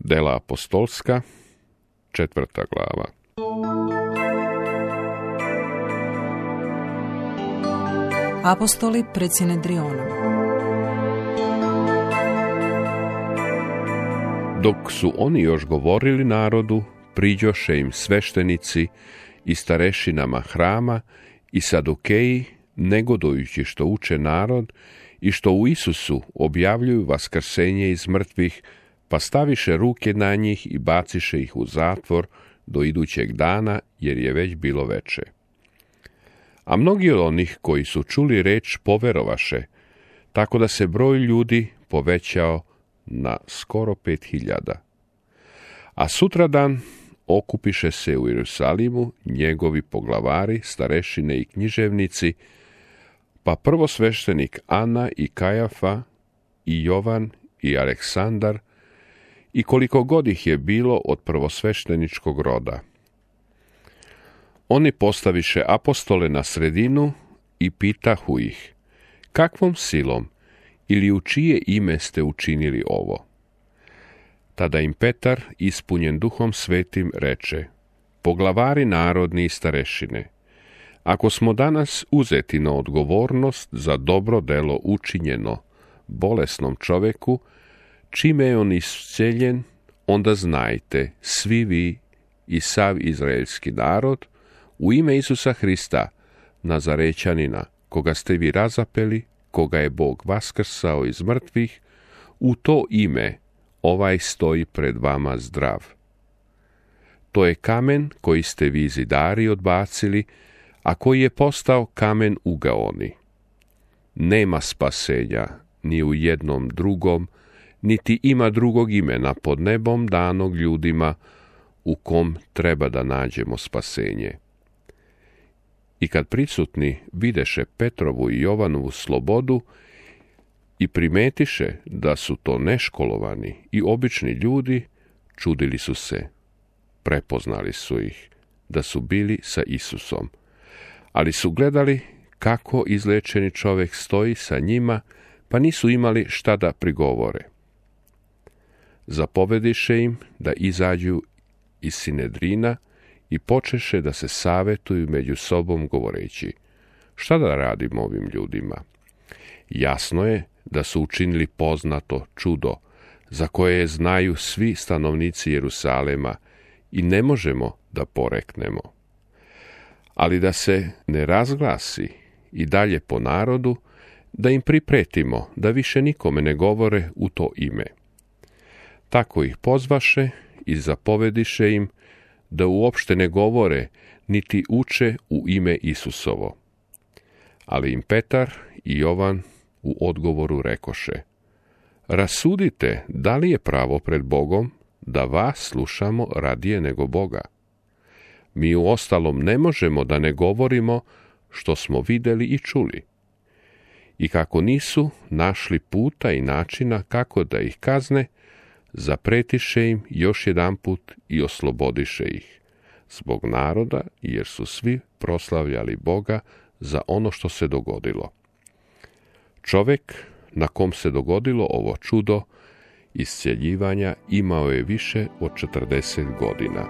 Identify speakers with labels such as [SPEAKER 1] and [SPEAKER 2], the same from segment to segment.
[SPEAKER 1] Dela apostolska, 4. glava.
[SPEAKER 2] Apostoli pred Sinedrionom.
[SPEAKER 1] Dok su oni još govorili narodu, priđoše im sveštenici i starešinama hrama i sadukeji, negodujući što uče narod i što u Isusu objavljuju vaskrsenje iz mrtvih, pa staviše ruke na njih i baciše ih u zatvor do idućeg dana, jer je već bilo veče. A mnogi od onih koji su čuli reč poverovaše, tako da se broj ljudi povećao na skoro 5.000. A sutradan okupiše se u Jerusalimu njegovi poglavari, starešine i književnici, pa prvosveštenik Ana i Kajafa i Jovan i Aleksandar i koliko god ih je bilo od prvosvešteničkog roda. Oni postaviše apostole na sredinu i pitahu ih, kakvom silom ili u čije ime ste učinili ovo? Tada im Petar, ispunjen Duhom Svetim, reče, poglavari narodni i starešine, ako smo danas uzeti na odgovornost za dobro delo učinjeno bolesnom čoveku, čime je on isceljen, onda znajte, svi vi i sav izraelski narod, u ime Isusa Hrista, Nazarećanina, koga ste vi razapeli, koga je Bog vaskrsao iz mrtvih, u to ime ovaj stoji pred vama zdrav. To je kamen koji ste vi zidari odbacili, a koji je postao kamen ugaoni. Nema spasenja ni u jednom drugom, niti ima drugog imena pod nebom danog ljudima u kom treba da nađemo spasenje. I kad prisutni videše Petrovu i Jovanovu slobodu i primetiše da su to neškolovani i obični ljudi, čudili su se. Prepoznali su ih da su bili sa Isusom, ali su gledali kako izlečeni čovjek stoji sa njima, pa nisu imali šta da prigovore. Zapovediše im da izađu iz Sinedrina i počeše da se savetuju među sobom govoreći, šta da radimo ovim ljudima? Jasno je da su učinili poznato čudo, za koje znaju svi stanovnici Jerusalema i ne možemo da poreknemo. Ali da se ne razglasi i dalje po narodu, da im pripretimo da više nikome ne govore u to ime. Tako ih pozvaše i zapovediše im da uopšte ne govore niti uče u ime Isusovo. Ali im Petar i Jovan u odgovoru rekoše, rasudite da li je pravo pred Bogom da vas slušamo radije nego Boga. Mi u ostalom ne možemo da ne govorimo što smo vidjeli i čuli. I kako nisu našli puta i načina kako da ih kazne, zapretiše im još jedanput i oslobodiše ih, zbog naroda, jer su svi proslavljali Boga za ono što se dogodilo. Čovjek na kom se dogodilo ovo čudo iscjeljivanja imao je više od 40 godina.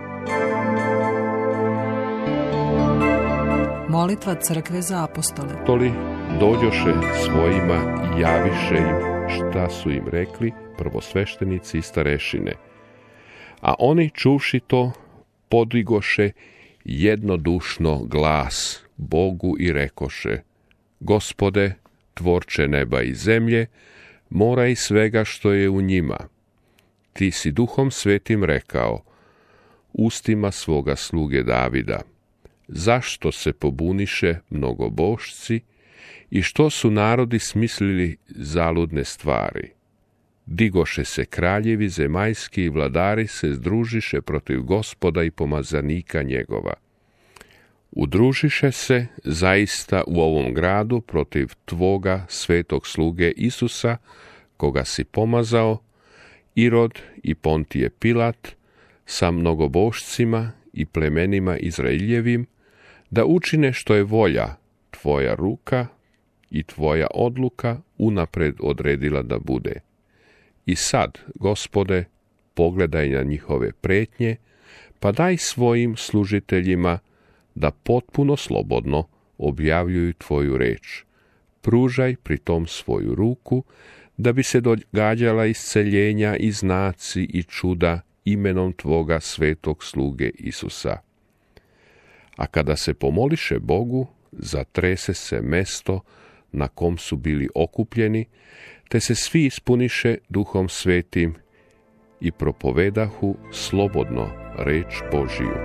[SPEAKER 2] Molitva crkve za apostole.
[SPEAKER 1] Apostoli dođoše svojima i javiše im šta su im rekli prvosveštenici i starešine. A oni čuvši to podigoše jednodušno glas Bogu i rekoše, Gospode, tvorče neba i zemlje, mora i svega što je u njima. Ti si Duhom Svetim rekao, ustima svoga sluge Davida, zašto se pobuniše mnogobošci i što su narodi smislili zaludne stvari. Digoše se kraljevi zemaljski i vladari se združiše protiv Gospoda i pomazanika njegova. Udružiše se zaista u ovom gradu protiv tvoga svetog sluge Isusa, koga si pomazao, Irod i Pontije Pilat, sa mnogobošcima i plemenima Izraeljevim, da učine što je volja tvoja ruka i tvoja odluka unapred odredila da bude. I sad, Gospode, pogledaj na njihove prijetnje, pa daj svojim služiteljima da potpuno slobodno objavljuju tvoju reč. Pružaj pritom svoju ruku, da bi se događala isceljenja i znaci i čuda imenom tvoga svetog sluge Isusa. A kada se pomoliše Bogu, zatrese se mesto na kom su bili okupljeni, te se svi ispuniše Duhom Svetim i propovedahu slobodno reč Božiju.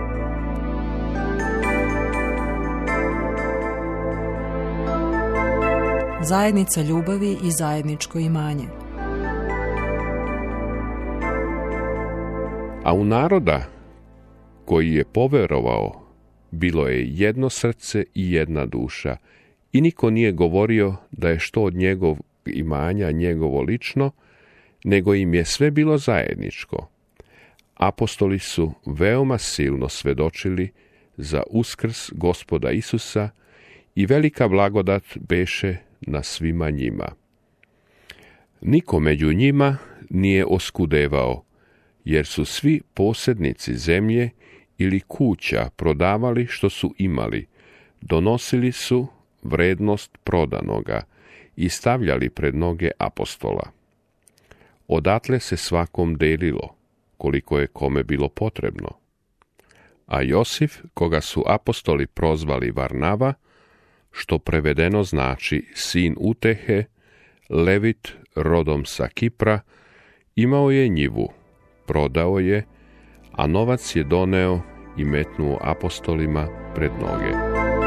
[SPEAKER 2] Zajednica ljubavi i zajedničko imanje.
[SPEAKER 1] A u naroda koji je poverovao bilo je jedno srce i jedna duša, i niko nije govorio da je što od njegov imanja njegovo lično, nego im je sve bilo zajedničko. Apostoli su veoma silno svedočili za uskrs Gospoda Isusa i velika blagodat beše na svima njima. Niko među njima nije oskudevao, jer su svi posjednici zemlje ili kuća prodavali što su imali, donosili su vrednost prodanoga i stavljali pred noge apostola. Odatle se svakom delilo, koliko je kome bilo potrebno. A Josif, koga su apostoli prozvali Varnava, što prevedeno znači sin utehe, Levit rodom sa Kipra, imao je njivu, prodao je, a novac je doneo i metnuo apostolima pred noge.